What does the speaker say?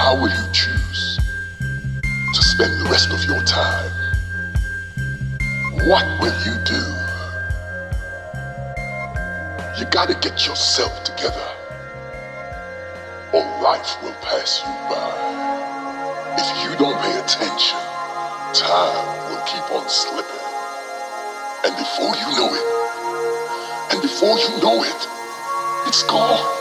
How will you choose to spend the rest of your time? What will you do? You gotta get yourself together, or life will pass you by. If you don't pay attention, time will keep on slipping. And before you know it, it's gone.